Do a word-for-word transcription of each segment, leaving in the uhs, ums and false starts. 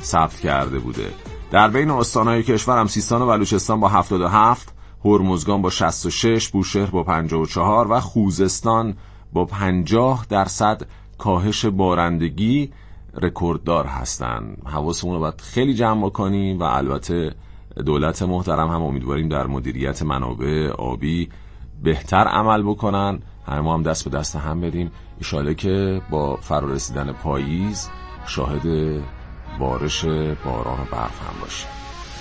ثبت کرده بوده. در بین استانهای کشور هم سیستان و بلوچستان با هفتاد و هفت، هرمزگان با شصت و شش، بوشهر با پنجاه و چهار و خوزستان با پنجاه درصد کاهش بارندگی رکورددار هستن. حواسمون رو باید خیلی جمع بکنیم و البته دولت محترم هم امیدواریم در مدیریت منابع آبی بهتر عمل بکنن. همه ما هم دست به دست هم بدیم ان شاءالله که با فرارسیدن پاییز شاهد بارش باران و برف هم باشیم.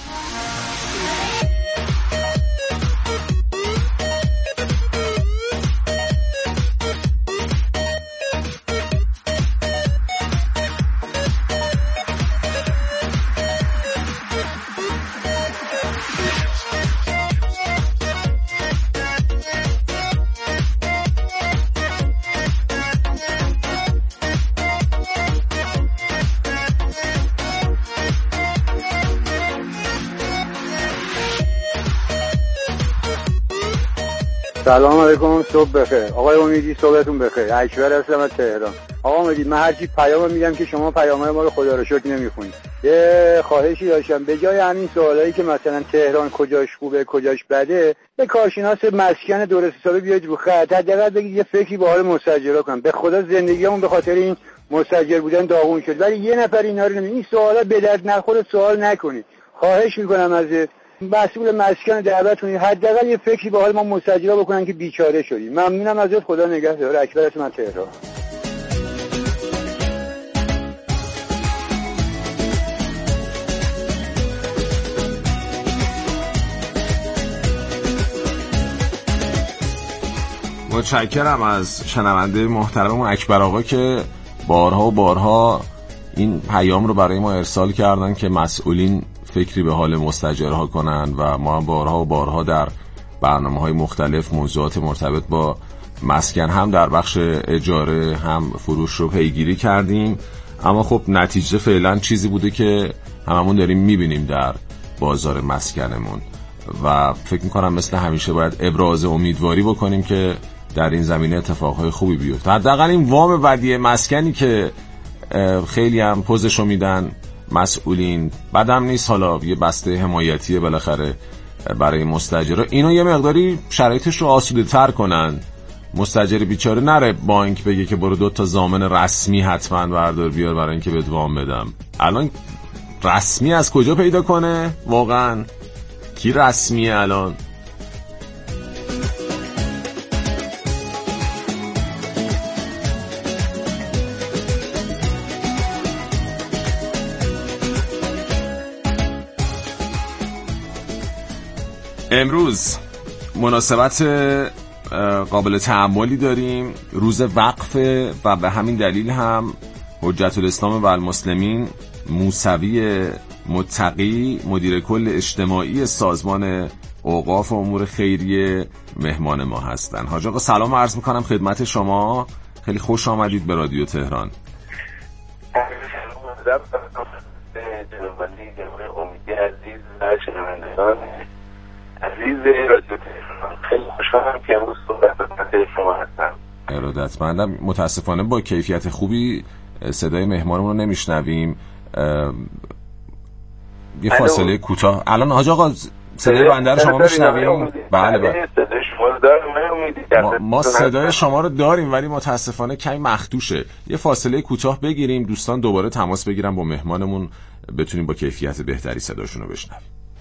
سلام علیکم، صبح بخیر. آقای امیدی صبحتون بخیر. اکبر هستم از تهران. آقا امیدی، من هر چی پیام میدم که شما پیامای ما رو خدا رو شکر نمیخونید. یه خواهشی داشتم، به جای همین سوالایی که مثلا تهران کجاش خوبه کجاش بده، یه کارشناس مسکن درست حسابی بیاید رو خط، حداقل بگید یه فکری به حال مستاجرا کنم. به خدا زندگیمون به خاطر این مستاجر بودن داغون شد، ولی یه نفر اینا رو نمی این سوالا به درد نخوره سوال نکنید. خواهش میکنم ازت، مسئول مسکن دعوت کنید حداقل یه فکری به حال ما مستاجرا بکنن که بیچاره شدیم. ممنونم ازت، خدا نگهدار. اکبر هستم از تهران. متشکرم از شنونده محترممون اکبر آقا که بارها و بارها این پیام رو برای ما ارسال کردن که مسئولین فکری به حال مستاجرها کنن و ما هم بارها و بارها در برنامه‌های مختلف موضوعات مرتبط با مسکن هم در بخش اجاره هم فروش رو پیگیری کردیم، اما خب نتیجه فعلا چیزی بوده که هممون داریم میبینیم در بازار مسکنمون و فکر میکنم مثل همیشه باید ابراز امیدواری بکنیم که در این زمینه اتفاقهای خوبی بیفته. حداقل این وام ودیعه مسکنی که خیلی هم پوزشو میدن مسئولین بدم نیست، حالا یه بسته حمایتیه بالاخره برای مستاجرها، اینو یه مقداری شرایطش رو آسوده تر کنن. مستاجر بیچاره نره بانک بگه که برو دو تا ضامن رسمی حتما بردار بیار برای اینکه بهت وام بدم. الان رسمی از کجا پیدا کنه؟ واقعا کی رسمیه الان؟ امروز مناسبت قابل تأملی داریم، روز وقف و به همین دلیل هم حجت الاسلام و المسلمین موسوی متقی مدیر کل اجتماعی سازمان اوقاف و امور خیریه مهمان ما هستن. حاج آقا سلام عرض میکنم خدمت شما، خیلی خوش آمدید به رادیو تهران. امیدی عزیز و شنوندگان عزیز رادیو تهران، خیلی خوشحالم که امروز صحبت با شما هستم. ارادتمندم. متاسفانه با کیفیت خوبی صدای مهمانمون رو نمیشنویم، یه فاصله کوتاه. الان حاج آقا صدای بنده رو شما میشنویم؟ بله بله صدای شما رو دارم. ما, ما صدای شما رو داریم ولی متاسفانه کمی مخدوشه. یه فاصله کوتاه بگیریم، دوستان دوباره تماس بگیرن با مهمانمون بتونیم با کیفیت بهتری صداشون رو بشنویم.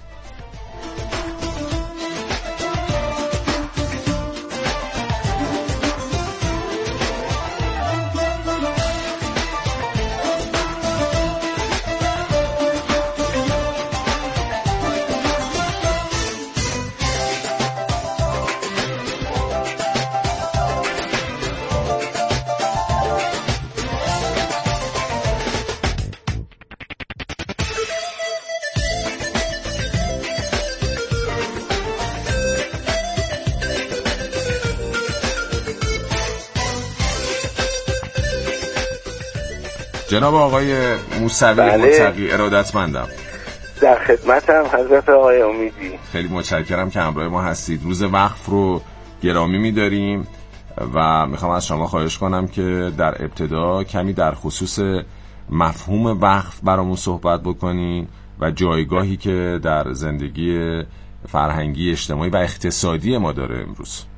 جناب آقای موسوی بله. متقی ارادتمندم، در خدمتم حضرت آقای امیدی. خیلی متشکرم که همراه ما هستید. روز وقف رو گرامی می‌داریم و میخوام از شما خواهش کنم که در ابتدا کمی در خصوص مفهوم وقف برامون صحبت بکنین و جایگاهی که در زندگی فرهنگی، اجتماعی و اقتصادی ما داره امروز.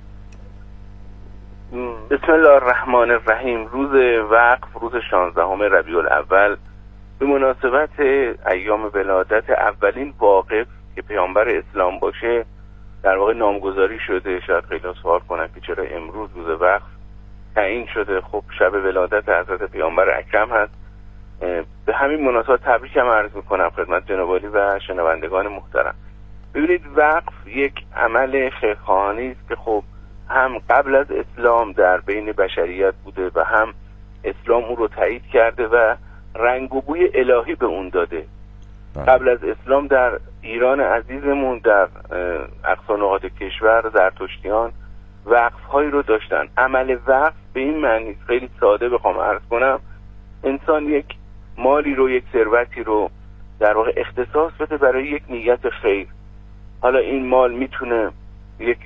بسم الله الرحمن الرحیم. روز وقف، روز شانزدهم ربیع الاول، به مناسبت ایام ولادت اولین واقف که پیامبر اسلام باشه در واقع نامگذاری شده. شاید خیلی سوال کنن که چرا امروز روز وقف تعیین شده. خب شب ولادت حضرت پیامبر اکرم هست. به همین مناسبت تبریکم عرض میکنم خدمت جناب عالی و شنوندگان محترم. ببینید، وقف یک عمل فقهانی است که خب هم قبل از اسلام در بین بشریت بوده و هم اسلام اون رو تایید کرده و رنگ و بوی الهی به اون داده. قبل از اسلام در ایران عزیزمون، در اقصا نقاط کشور، زرتشتیان وقف هایی رو داشتن. عمل وقف به این معنی خیلی ساده بخوام عرض کنم، انسان یک مالی رو، یک ثروتی رو در واقع اختصاص بده برای یک نیت خیر. حالا این مال میتونه یک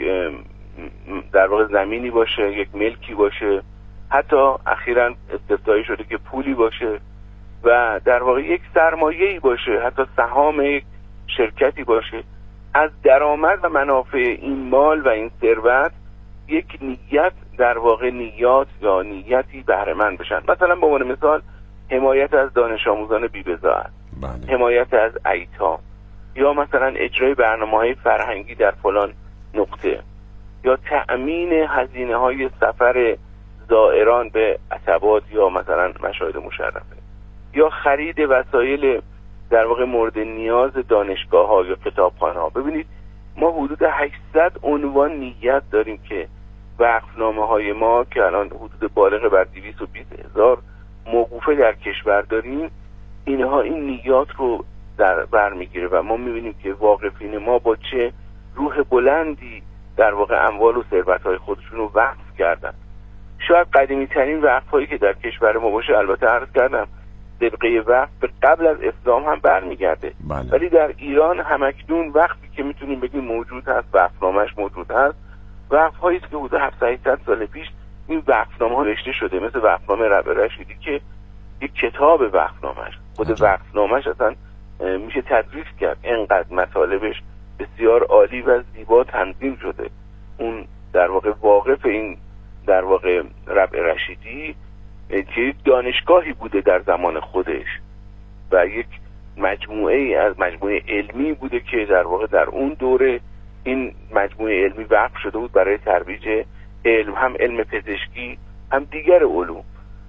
در واقع زمینی باشه، یک ملکی باشه، حتی اخیراً استفتایی شده که پولی باشه و در واقع یک سرمایه‌ای باشه، حتی سهام یک شرکتی باشه. از درآمد و منافع این مال و این ثروت یک نیت در واقع نیات یا نیتی بهره مند بشن. مثلا به عنوان مثال حمایت از دانش آموزان بی‌بضاعت، حمایت از ایتام، یا مثلا اجرای برنامه‌های فرهنگی در فلان نقطه، یا تأمین هزینه‌های سفر زائران به عتبات یا مثلا مشاهد مشرفه، یا خرید وسایل در واقع مورد نیاز دانشگاه‌ها یا کتابخانه‌ها. ببینید ما حدود هشتصد عنوان نیت داریم که وقفنامه‌های ما که الان حدود بالغ بر دویست و بیست هزار موقوفه در کشور داریم، اینها این نیات رو در بر میگیره و ما میبینیم که واقفین ما با چه روح بلندی در واقع اموال و ثروت‌های خودشون رو وقف کردن. شاید قدیمی ترین وقف هایی که در کشور ما باشه، البته عرض کردم سابقه وقف به قبل از اسلام هم برمیگرده، ولی در ایران همکنون وقفی که میتونیم بگیم موجود هست، وقفنامه‌اش موجود هست، وقف هایی که حدود هفتصد هشتصد سال پیش این وقفنامه ها نوشته شده، مثل وقفنامه ربیع رشیدی که یک کتاب وقفنامه‌اش، خود وقفنامه‌اش اصلا میشه تدریس کرد، اینقدر مطالبش بسیار عالی و زیبا تنظیم شده. اون در واقع واقف این در واقع ربیع رشیدی که دانشگاهی بوده در زمان خودش و یک مجموعه ای از مجموعه علمی بوده که در واقع در اون دوره این مجموعه علمی وقف شده بود برای ترویج علم، هم علم پزشکی هم دیگر علوم.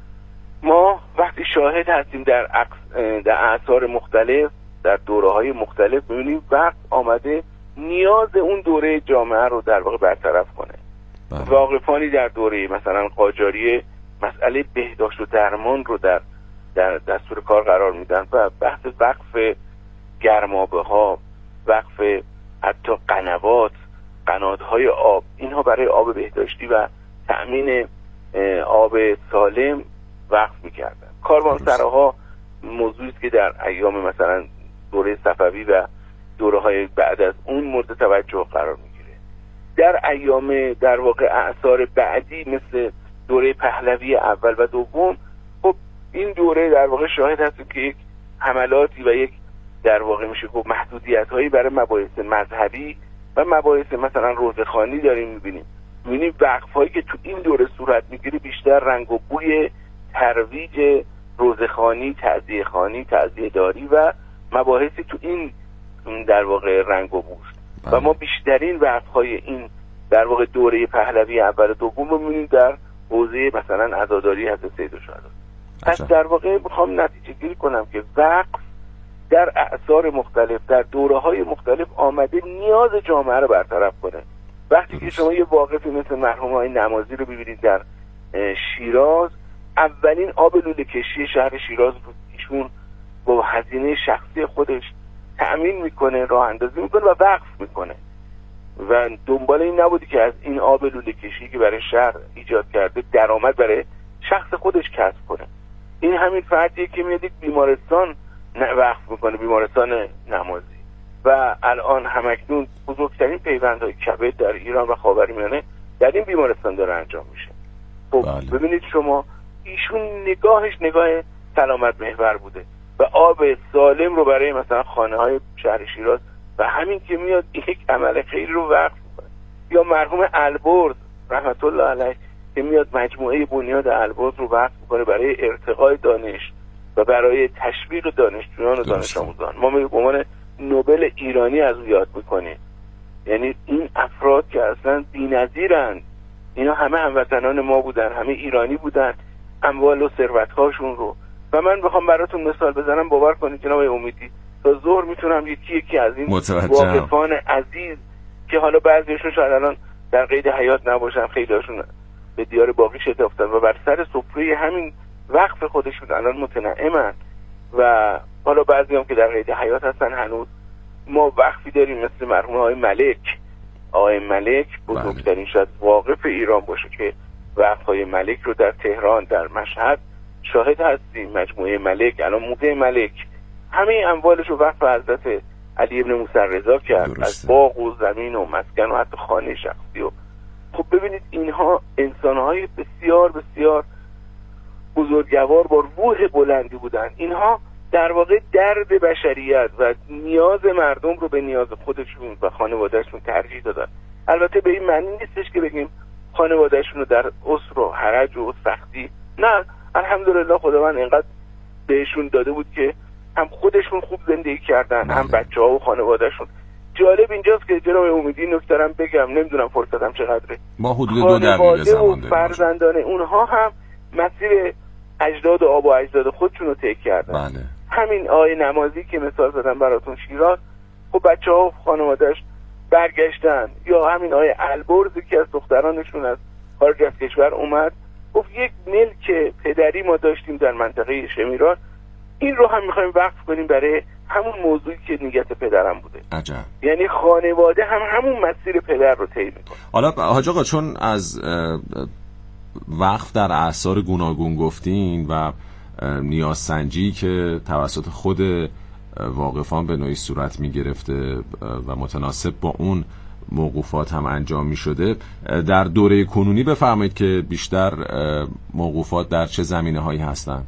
ما وقتی شاهد هستیم در در اعصار مختلف، در دوره‌های مختلف، ببینیم وقت آمده نیاز اون دوره جامعه رو در واقع برطرف کنه. واقفانی در دوره مثلا قاجاریه مسئله بهداشت و درمان رو در در دستور کار قرار میدن و بحث وقف گرمابه‌ها، وقف حتی قنوات، قنات‌های آب، اینها برای آب بهداشتی و تأمین آب سالم وقف میکردن. کاروانسراها موضوعی است که در ایام مثلا دوره صفوی و دوره‌های بعد از اون مورد توجه قرار میگیره. در ایام در واقع اعصار بعدی مثل دوره پهلوی اول و دوم، خب این دوره در واقع شاهد هستیم که یک حملاتی و یک در واقع میشه گفت محدودیت‌هایی برای مباحث مذهبی و مباحث مثلا روزخوانی داریم می‌بینیم. می‌بینیم وقف‌هایی که تو این دوره صورت می‌گیره بیشتر رنگ و بوی ترویج روزخوانی، تعزیه‌خوانی، تعزیه‌داری و مباحثی تو این در واقع رنگ و بوست. و ما بیشترین وقف‌های این در واقع دوره پهلوی اول و دوم رو می‌بینیم در حوزه مثلا عزاداری حضرت سیدالشهدا. پس در واقع میخوام نتیجه گیری کنم که وقف در اعصار مختلف، در دوره‌های مختلف آمده نیاز جامعه رو برطرف کنه. وقتی که شما یه واقفی مثل مرحوم‌های نمازی رو ببینید در شیراز، اولین آب لوله کشی شهر شیراز رو ایشون با هزینه شخصی خودش تأمین میکنه، راه اندازی میکنه و وقف میکنه و دنبال این نبودی که از این آب لوله کشی که برای شهر ایجاد کرده درآمد برای شخص خودش کسب کنه. این همین فردیه که میاد یک بیمارستان وقف میکنه، بیمارستان نمازی، و الان همکنون بزرگترین پیوندهای کبد در ایران و خاورمیانه در این بیمارستان داره انجام میشه. خب ببینید شما، ایشون نگاهش نگاه سلامت محور بوده و آب سالم رو برای مثلا خانه های شهر شیراز و همین که میاد یک عمل خیری رو وقف میکنه. یا مرحوم البرز رحمت الله علیه که میاد مجموعه بنیاد البرز رو وقف میکنه برای ارتقای دانش و برای تشویق دانشجویان و دانش آموزان. ما به عنوان نوبل ایرانی از او یاد میکنیم. یعنی این افراد که اصلا بی‌نظیرند، اینا همه هموطنان ما بودن، همه ایرانی بودن، اموال و ثروت‌هاشون رو. و من بخوام براتون مثال بزنم، باور کنید جناب امیدی تا ظهر میتونم یکی یکی از این واقفان عزیز که حالا بعضیشون شاید الان در قید حیات نباشن، خیلی‌هاشون به دیار باقی شتافتن و بر سر سفره همین وقف خودشون الان متنعمن و حالا بعضی هم که در قید حیات هستن هنوز. ما وقفی داریم مثل مرحوم آقای ملک. آقای ملک بزرگترین شاید واقف ایران باشه که وقف‌های ملک رو در تهران، در مشهد شاهد هستیم. مجموعه ملک، الان موزه ملک، همه اموالش رو وقف حضرت علی ابن موسی رضا کرد. درسته. از باغ و زمین و مسکن و حتی خانه شخصی. و خب ببینید اینها انسان‌های بسیار بسیار بزرگوار با روح بلندی بودن. اینها در واقع درد بشریت و نیاز مردم رو به نیاز خودشون و خانوادهشون ترجیح دادن. البته به این معنی نیستش که بگیم خانوادهشون رو در عسر و حرج و سختی، نه، الحمدلله خداوند اینقدر بهشون داده بود که هم خودشون خوب زندگی کردن، هم بچه‌ها و خانوادهشون. جالب اینجاست که جناب امیدی نکترم بگم، نمیدونم فرصتم چقدره، ما حدود دو دقیقه زمان داریم. فرزندان اونها هم مسیر اجداد و آب و اجداد خودشون رو طی کردن. بله. همین آقای نمازی که مثال زدم براتون شیراز، خب بچه‌ها و خانواده‌اش برگشتن. یا همین آقای البرزی که از دخترانشون از خارج از کشور اومد، گفت یک ملک پدری ما داشتیم در منطقه شمیران، این رو هم می‌خوایم وقف کنیم برای همون موضوعی که نیت پدرم بوده. عجب. یعنی خانواده هم همون مسیر پدر رو طی می‌کنه. حالا حاج آقا چون از وقف در اعصار گوناگون گفتین و نیازسنجی که توسط خود واقفان به نوعی صورت می گرفته و متناسب با اون موقوفات هم انجام می شده، در دوره کنونی بفرمایید که بیشتر موقوفات در چه زمینه هایی هستن؟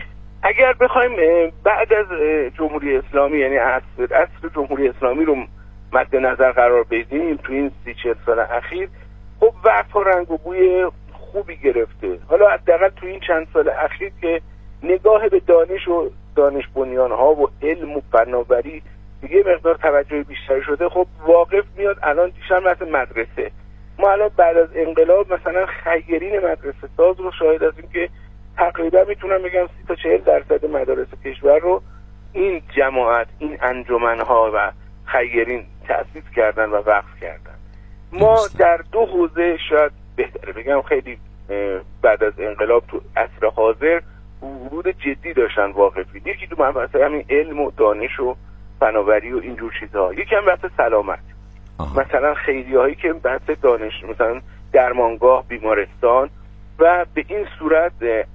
اگر بخوایم بعد از جمهوری اسلامی، یعنی عصر عصر جمهوری اسلامی رو مد نظر قرار بدیم تو این سی چهل سال اخیر، خب وقف رنگ و بوی خوبی گرفته. حالا حداقل تو این چند سال اخیر که نگاه به دانش و دانش بنیان ها و علم و فناوری دیگه مقدار توجه بیشتری شده، خب واقف میاد الان دیشب مثل مدرسه. ما الان بعد از انقلاب مثلا خیرین مدرسه ساز رو شاهد هستیم که تقریبا میتونم بگم سی تا چهل درصد مدارس کشور رو این جماعت، این انجمنها و خیرین تأسیس کردن و وقف کردن. ما در دو حوزه شاید بهتره بگم خیلی بعد از انقلاب تو عصر حاضر ورود جدی داشتن واقفی. یکی تو مبحث همین علم و دانش و فناوری و اینجور چیزها، یکی هم بحث سلامت. آه. مثلا خیریهایی که بحث دانش، مثلا درمانگاه، بیمارستان و به این صورت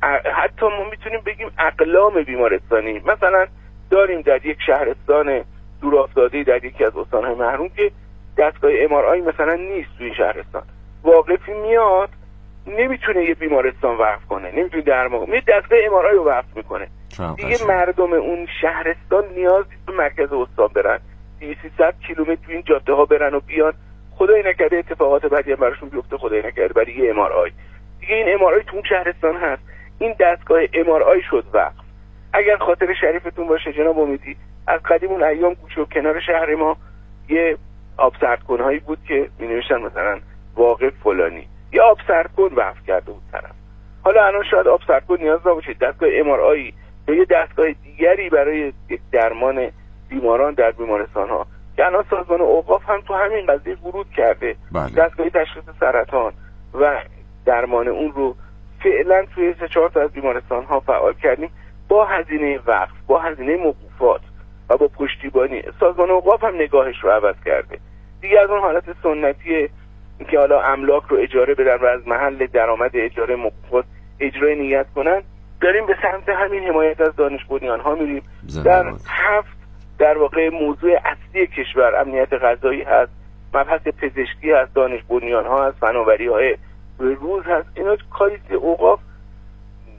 حتی ما میتونیم بگیم اقلام بیمارستانی. مثلا داریم در یک شهرستان دورافتاده در یکی از استان‌های محروم که دستگاه ام آر آی مثلا نیست تو این شهرستان، واقفی میاد نمیتونه یه بیمارستان وقف کنه، نمیتونه درمان، می دستگاه ام آر آی رو وقف میکنه. دیگه مردم اون شهرستان نیاز نیست به مرکز استان برن، دویست سیصد کیلومتر تو این جاده ها برن و بیان، خدای نکرده اتفاقات بدی هم براشون بیفته، خدای نکرده برای یه ام آر آی. دیگه این ام آر آی تو اون شهرستان هست، این دستگاه ام آر آی شد وقف. اگر خاطر شریفتون باشه جناب امیدی، از قدیم اون ایام گوشه و کنار شهر ما یه آب سردکن‌هایی بود که می‌نوشتن مثلا واقف فلانی، یه آب سردکن وقف کرده بود طرف. حالا الان شاید آب سردکن نیاز نباشه، دستگاه ام آر آی یا یه دستگاه دیگری برای درمان بیماران در بیمارستان‌ها که الان سازمان اوقاف هم تو همین قضیه ورود کرده. بله. دستگاه تشخیص سرطان و درمان اون رو فعلا توی سه چهار تا از بیمارستان‌ها فعال کردیم با هزینه وقف، با هزینه موقوفات و با پشتیبانی. سازمان اوقاف هم نگاهش رو عوض کرده. دیگه از اون حالت سنتی که حالا املاک رو اجاره بدن و از محل درآمد اجاره موقوفات اجرای نیت کنن، داریم به سمت همین حمایت از دانش بنیان‌ها میریم. در هفت در واقع موضوع اصلی کشور امنیت غذایی هست، مبحث پزشکی هست، دانش بنیان‌ها هست، فناوری‌های روز هست. اینا کاری که اوقاف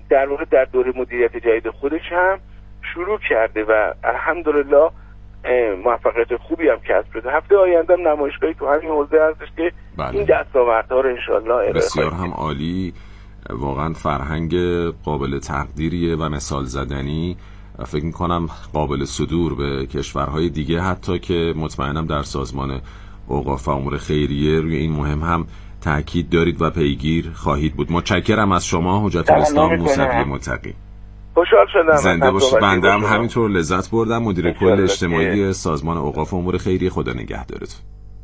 در واقع در دوره مدیریت جدید خودش هم شروع کرده و الحمدلله موفقیت خوبی هم کسب شده. هفته آینده هم نمایشگاهی تو همین حوزه هستش که بله. این دستاوردها رو انشالله بسیار هم عالی. واقعا فرهنگ قابل تقدیریه و مثال زدنی، فکر میکنم قابل صدور به کشورهای دیگه، حتی که مطمئنم در سازمان اوقاف و امور خیریه روی این مهم هم تأکید دارید و پیگیر خواهید بود. متشکرم از شما حجت الاسلام موسوی متقی. خوشحال شدم. زنده باشید. بنده هم همینطور لذت بردم. مدیر کل اجتماعی سازمان اوقاف و امور خیریه، خدا نگهدارتون.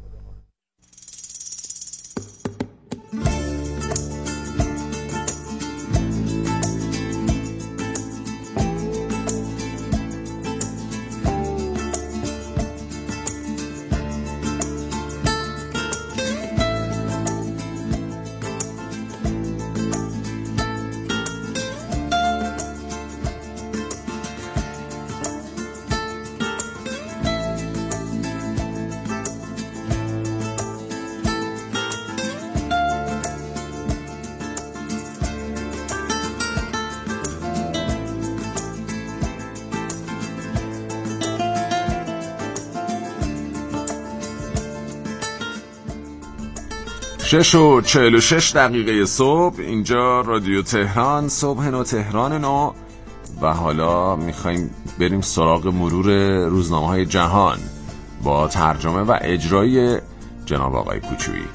شش و چهل و شش دقیقه صبح، اینجا رادیو تهران، صبح نو تهران نو. و حالا میخوایم بریم سراغ مرور روزنامه های جهان با ترجمه و اجرای جناب آقای کوچویی.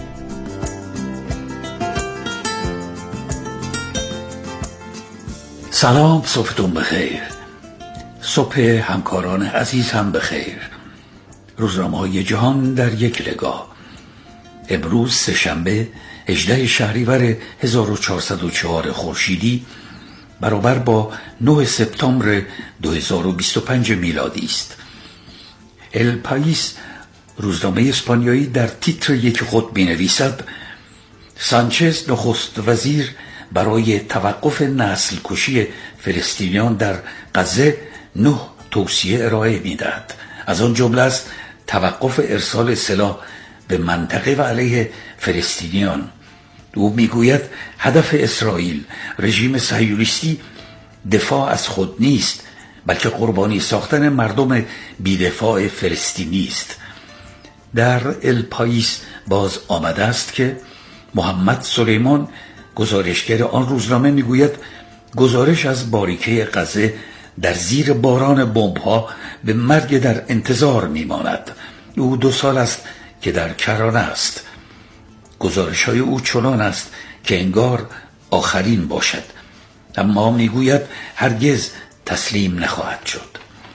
سلام، صبحتون بخیر. صبح همکاران عزیز هم بخیر. روزنامه های جهان در یک نگاه. امروز سه‌شنبه هجدهم شهریور هزار و چهارصد و چهار خورشیدی برابر با نهم سپتامبر دو هزار و بیست و پنج میلادی است. ال پاییس روزنامه اسپانیایی در تیتر یک خود می‌نویسد: سانچز نخست وزیر برای توقف نسل کشی فلسطینیان در غزه نه توصیه ارائه می‌دهد. از آن جمله است توقف ارسال سلاح به منطقه و علیه فلسطینیان. او میگوید هدف اسرائیل، رژیم صهیونیستی، دفاع از خود نیست، بلکه قربانی ساختن مردم بی‌دفاع فلسطینی است. در ال پاییس باز آمده است که محمد سلیمان، گزارشگر آن روزنامه، میگوید گزارش از باریکه غزه در زیر باران بمب‌ها به مرگ در انتظار میماند. او دو سال است که در کرانه است. گزارش های او چنان است که انگار آخرین باشد، اما میگوید هرگز تسلیم نخواهد شد.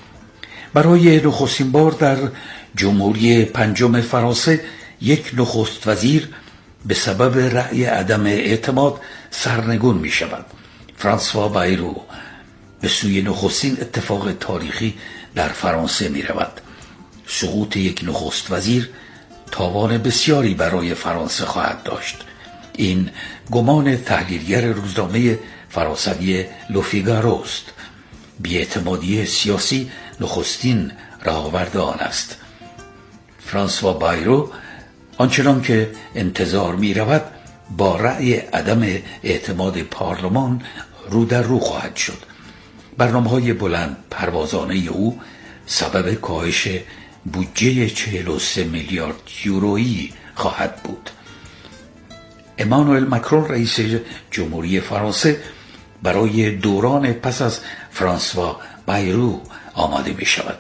برای نخستین بار در جمهوری پنجم فرانسه یک نخست وزیر به سبب رأی عدم اعتماد سرنگون می شود. فرانسوا بایرو به سوی نخستین اتفاق تاریخی در فرانسه می رود. سقوط یک نخست وزیر تاوان بسیاری برای فرانسه خواهد داشت. این گمان تحلیلگر روزنامه فرانسوی لوفیگارو است. بی‌اعتمادی سیاسی نخستین راهآورد آن است. فرانسوا بایرو آنچنان که انتظار می رود با رأی عدم اعتماد پارلمان رو در رو خواهد شد. برنامه‌های بلند پروازانه او سبب کاهش بودجه چهل و سه میلیارد یورویی خواهد بود. امانوئل ماکرون رئیس جمهوری فرانسه برای دوران پس از فرانسوا بایرو آماده می شود.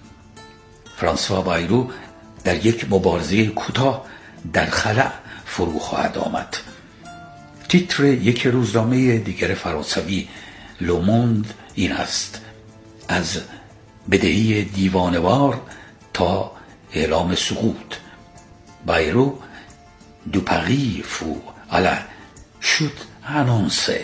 فرانسوا بایرو در یک مبارزه کوتاه در خلأ فرو خواهد آمد. تیتر یک روزنامه دیگر فرانسوی لوموند این است: از بدهی دیوانوار تا اعلام سقوط، بایرو دو پاری فو الا شوت آنونسه.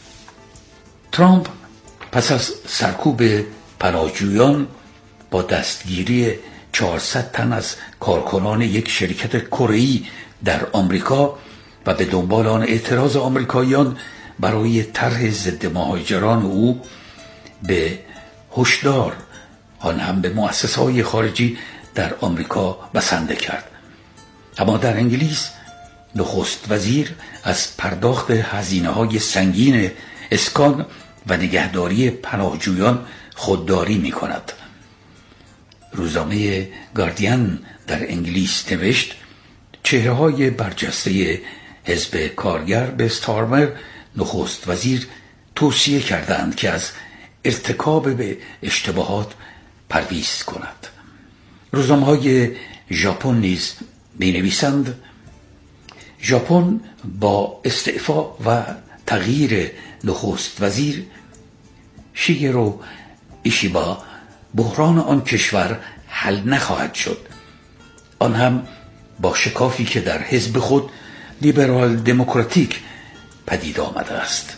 ترامپ پس از سرکوب پناهجویان با دستگیری چهارصد تن از کارکنان یک شرکت کره‌ای در آمریکا و به دنبال آن اعتراض آمریکاییان برای طرح ضد مهاجران او به هشدار، آن هم به مؤسسه‌های خارجی در آمریکا بسنده کرد. اما در انگلیس نخست وزیر از پرداخت هزینه‌های سنگین اسکان و نگهداری پناهجویان خودداری می کند. روزنامه گاردین در انگلیس نوشت چهره‌های برجسته حزب کارگر به استارمر نخست وزیر توصیه کردند که از ارتکاب به اشتباهات پرهیز کند. روزنامه‌های ژاپن نیز می‌نویسند ژاپن با استعفا و تغییر نخست وزیر شیگرو ایشیبا بحران آن کشور حل نخواهد شد، آن هم با شکافی که در حزب خود لیبرال دموکراتیک پدید آمده است.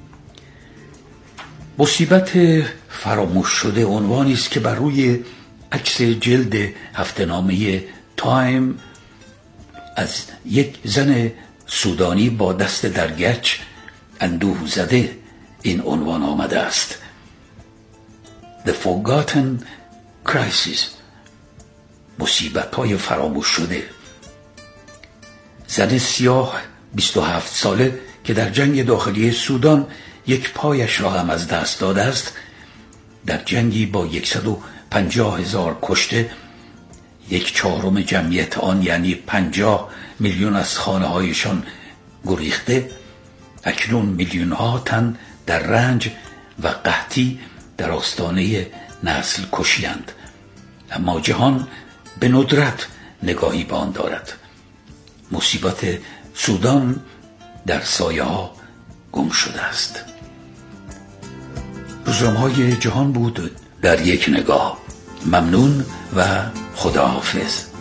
مصیبت فراموش شده عنوانی است که بر روی عکس جلد هفته‌نامه تایم از یک زن سودانی با دست در گچ اندوه زده این عنوان آمده است: The Forgotten Crisis، مصیبت های فراموش شده. زن سیاه بیست و هفت ساله که در جنگ داخلی سودان یک پایش را هم از دست داده است، در جنگی با صد و پنجاه هزار کشته، یک چهارم جمعیت آن یعنی پنجاه میلیون از خانه هایشان گریخته، اکنون میلیون ها تن در رنج و قحطی در آستانه نسل کشیند، اما جهان به ندرت نگاهی به آن دارد. مصیبت سودان در سایه ها گم شده است. روزنامه‌های جهان بود در یک نگاه. ممنون و خداحافظ.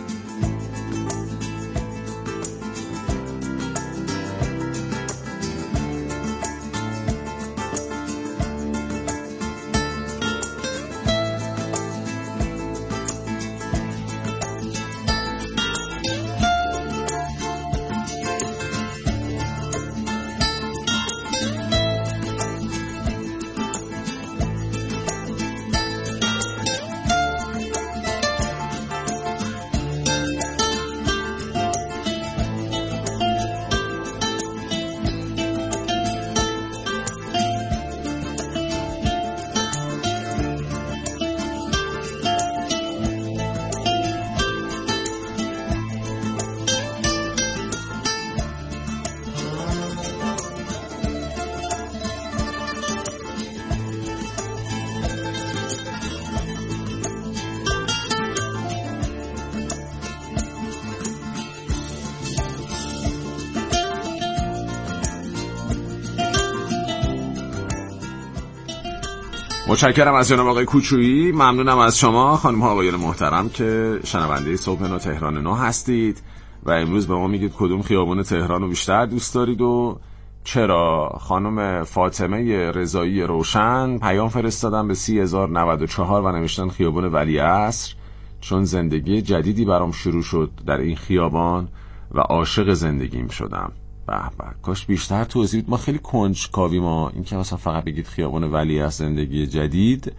متشکرم از جناب آقای کوچویی. ممنونم از شما خانم ها آقایان محترم که شنونده صبح نو تهران نو هستید و امروز به ما میگید کدوم خیابون تهران رو بیشتر دوست دارید و چرا. خانم فاطمه رضایی روشن پیام فرستادن به سی هزار و نود و چهار و نوشتن خیابون ولیعصر، چون زندگی جدیدی برام شروع شد در این خیابان و عاشق زندگیم شدم. به به، کاش بیشتر توضیح بدید. ما خیلی کنجکاویم. ما این که مثلا فقط بگید خیابان ولیعصر زندگی جدید،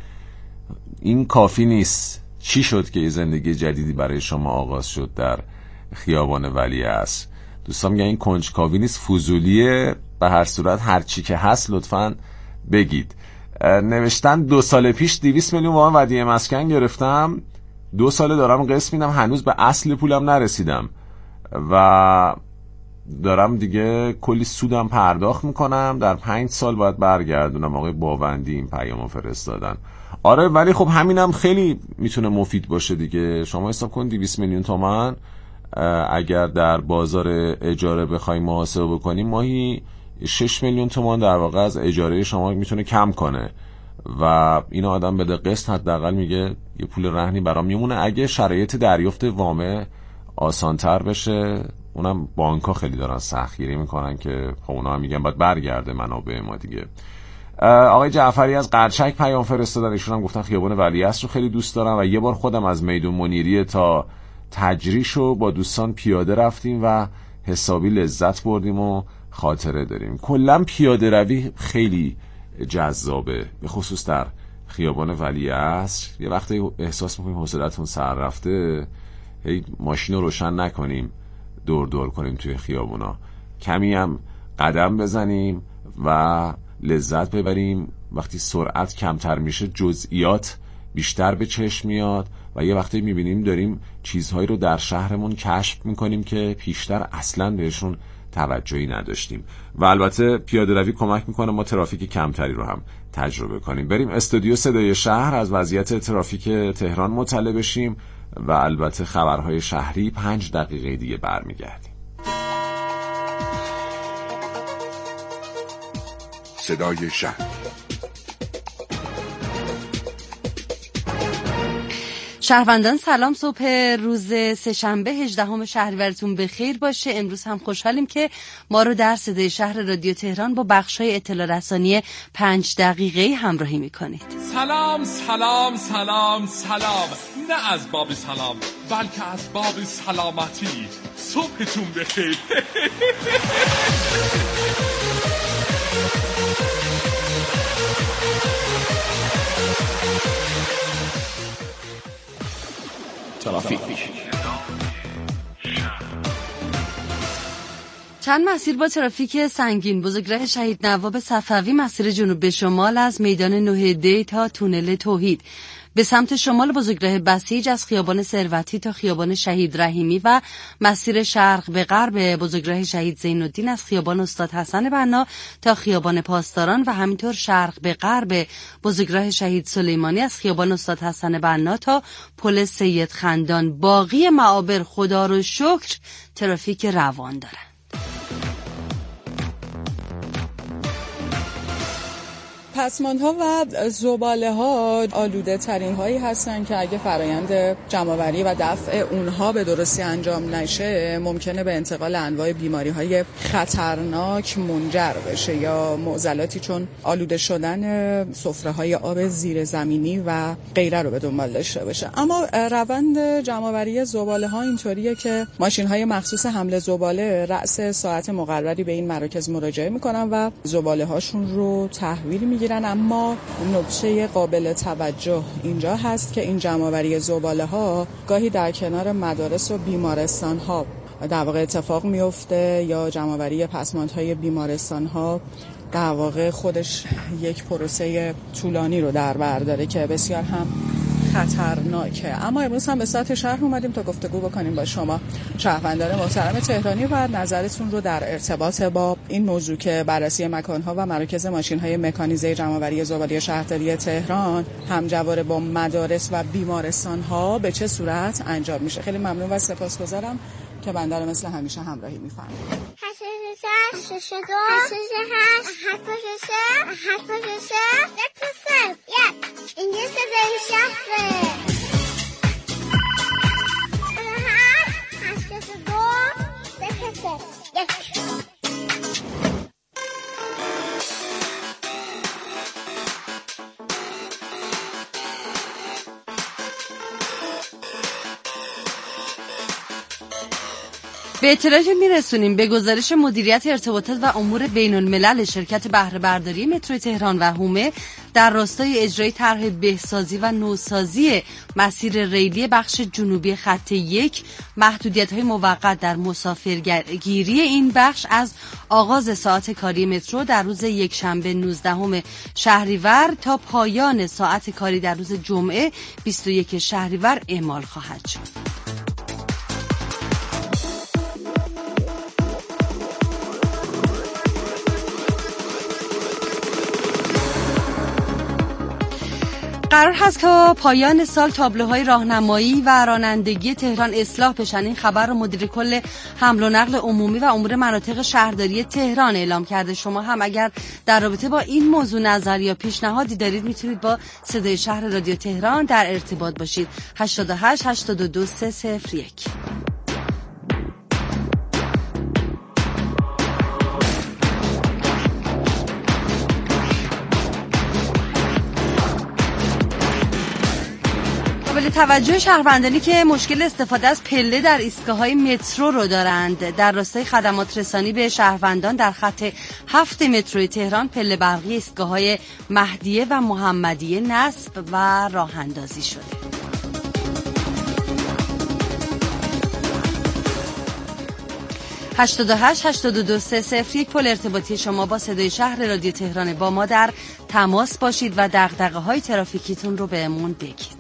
این کافی نیست. چی شد که زندگی جدیدی برای شما آغاز شد در خیابان ولیعصر؟ دوستان میگن این کنجکاوی نیست، فضولیه. به هر صورت هر چی که هست لطفاً بگید. نوشتن دو سال پیش دویست میلیون وام ودیعه مسکن گرفتم، دو ساله دارم قسط میدم، هنوز به اصل پولم نرسیدم و دارم دیگه کلی سودم پرداخت میکنم، در پنج سال باید برگردونم. آقای باوندی این پیامو فرستادن. آره، ولی خب همینم خیلی میتونه مفید باشه دیگه. شما حساب کن دویست میلیون تومان اگر در بازار اجاره بخوایم محاسبه بکنیم، ماهی شش میلیون تومان در واقع از اجاره شما میتونه کم کنه و این آدم بده قسط، حداقل میگه یه پول رهنی برام میمونه. اگه شرایط دریافت وام آسان‌تر بشه، اونم بانک‌ها خیلی دارن سختگیری میکنن که خب اونا هم میگن باید برگرده منابع ما دیگه. آقای جعفری از قرچک پیام فرستادن، ایشون هم گفتن خیابان ولیعصر رو خیلی دوست دارم و یه بار خودم از میدون منیریه تا تجریشو با دوستان پیاده رفتیم و حسابی لذت بردیم و خاطره داریم. کلا پیاده روی خیلی جذابه، به خصوص در خیابان ولیعصر. یه وقتی احساس میکنیم حوصله‌تون سر رفته، هی ماشین رو روشن نکنیم دور دور کنیم توی خیابونا، کمی هم قدم بزنیم و لذت ببریم. وقتی سرعت کمتر میشه جزئیات بیشتر به چشم میاد و یه وقتی میبینیم داریم چیزهایی رو در شهرمون کشف میکنیم که پیشتر اصلا بهشون توجهی نداشتیم و البته پیاده روی کمک میکنه ما ترافیک کمتری رو هم تجربه کنیم. بریم استودیو صدای شهر از وضعیت ترافیک تهران مطلع بشیم و البته خبرهای شهری پنج دقیقه دیگه برمیگردیم. صدای شهر. شهروندان سلام، صبح روز سه‌شنبه هجدهم شهریورتون بخیر باشه. امروز هم خوشحالیم که ما رو در صدای شهر رادیو تهران با بخش‌های اطلاع رسانی پنج دقیقه‌ای همراهی می‌کنید. سلام سلام سلام سلام، نه از باب سلام بلکه از باب سلامتی. صبحتون بخیر. ترافیک. چند مسیر با ترافیک سنگین. بزرگراه شهید نواب صفوی مسیر جنوب به شمال از میدان نه دی تا تونل توحید، به سمت شمال بزرگراه بسیج از خیابان ثروتی تا خیابان شهید رحیمی و مسیر شرق به غرب بزرگراه شهید زین‌الدین از خیابان استاد حسن بنا تا خیابان پاسداران و همینطور شرق به غرب بزرگراه شهید سلیمانی از خیابان استاد حسن بنا تا پل سید خندان. باقی معابر خدا رو شکر ترافیک روان داره. پسماندها و زباله‌ها آلوده ترین هایی هستن که اگه فرایند جمع‌آوری و دفع اونها به درستی انجام نشه ممکنه به انتقال انواع بیماری‌های خطرناک منجر بشه یا معضلاتی چون آلوده شدن سفره‌های آب زیرزمینی و غیره رو به دنبال داشته باشه. اما روند جمع‌آوری زباله‌ها اینطوریه که ماشین‌های مخصوص حمل زباله رأس ساعت مقرری به این مراکز مراجعه می‌کنن و زباله‌هاشون رو تحویل می‌گیرن. اما نکته قابل توجه اینجا هست که این جمع‌آوری زباله‌ها گاهی در کنار مدارس و بیمارستان‌ها در واقع اتفاق میفته یا جمع‌آوری پسماندهای بیمارستان‌ها در واقع خودش یک پروسه طولانی رو در بر داره که بسیار هم خطرناکه. اما امروز هم به سطح شهر اومدیم تا گفتگو بکنیم با شما شهروندان محترم تهرانی و نظرتون رو در ارتباط با این موضوع که بررسی مکان‌ها و مراکز ماشین‌های مکانیزه جمع‌آوری زباله شهرداری تهران همجوار با مدارس و بیمارستان‌ها به چه صورت انجام میشه. خیلی ممنون و سپاسگزارم که بنده رو مثل همیشه همراهی می‌فرمایید. هشت شش شش دو هشت هشت هفت شش هفت شش یک اینجا صدای شهره. هشت هشت دو صفر یک. به اطلاعات میرسونیم به گزارش مدیریت ارتباطات و امور بین الملل شرکت بهره برداری مترو تهران و هومه در راستای اجرای طرح بهسازی و نوسازی مسیر ریلی بخش جنوبی خط یک محدودیت‌های موقت در مسافرگیری این بخش از آغاز ساعت کاری مترو در روز یکشنبه نوزدهم شهریور تا پایان ساعت کاری در روز جمعه بیست و یک شهریور اعمال خواهد شد. قرار هست که پایان سال تابلوهای راهنمایی و رانندگی تهران اصلاح بشن. این خبر رو مدیر کل حمل و نقل عمومی و امور مناطق شهرداری تهران اعلام کرده. شما هم اگر در رابطه با این موضوع نظر یا پیشنهادی دارید میتونید با صدای شهر رادیو تهران در ارتباط باشید. هشت هشت هشت دو سه صفر یک. قابل توجه شهروندانی که مشکل استفاده از پله در ایستگاه‌های مترو رو دارند. در راستای خدمات رسانی به شهروندان در خط هفت مترو تهران پله برقی ایستگاه‌های مهدیه و محمدیه نصب و راه اندازی شده. هشت هشت هشت دو سه صفر یک پل ارتباطی شما با صدای شهر رادیو تهران. با ما در تماس باشید و دغدغه‌های ترافیکیتون رو بهمون بگید.